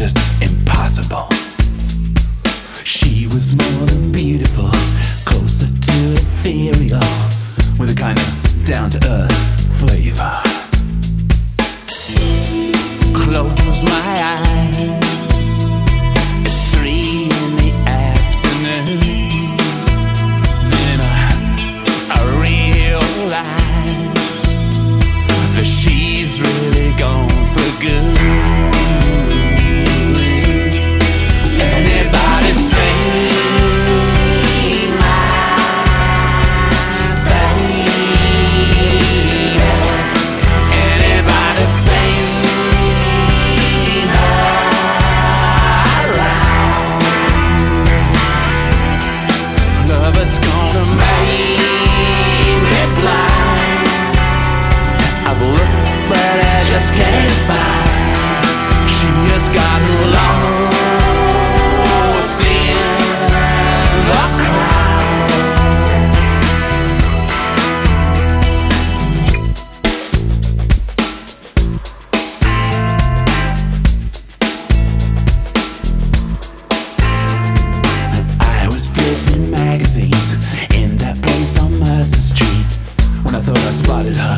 just impossible. She was more than beautiful, closer to ethereal, with a kind of down-to-earth flavor. Close my eyes, it's 3 in the afternoon. Then I realize that she's really gone for good. Anybody say can't find. She has gotten lost in the crowd. I was flipping magazines in that place on Mercer Street when I thought I spotted her.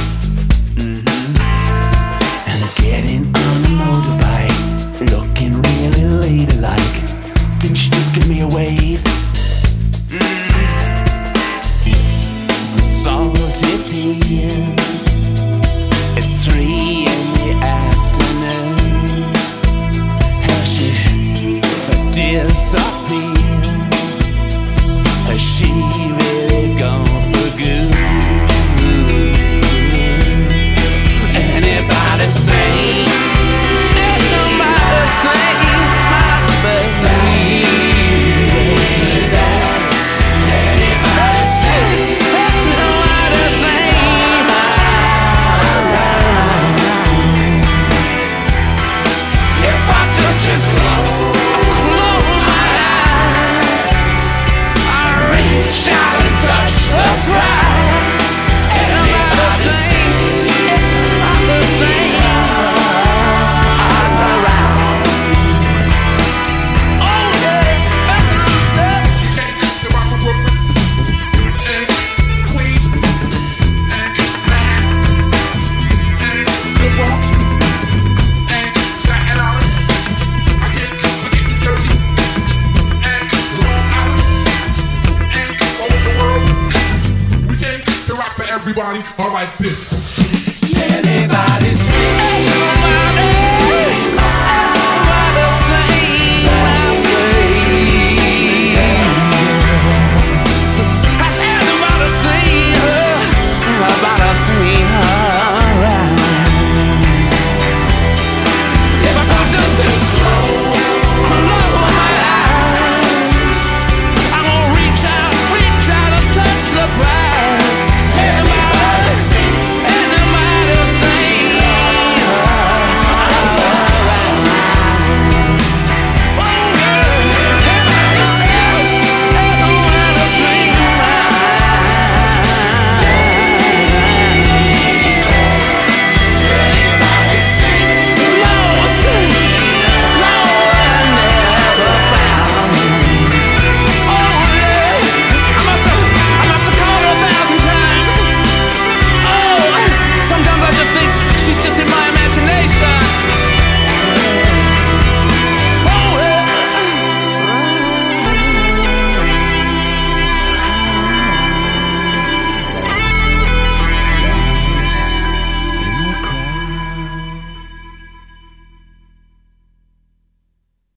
Getting on a motorbike, looking really ladylike. Didn't she just give me a wave? Salty tears. It's 3 in the afternoon. How she disappeared? Has she really gone for good? Anybody say, ain't nobody say my baby. Anybody say, ain't nobody say my love. If I just close my eyes, I reach out and touch the prize. Anybody say, the same. I'm around. Oh yeah, that's what I'm saying. The rock from Brooklyn and Queens and Manhattan and the Bronx and Staten Island. I get New Jersey and Long Island and all over the world. We came to rock for everybody. All like this.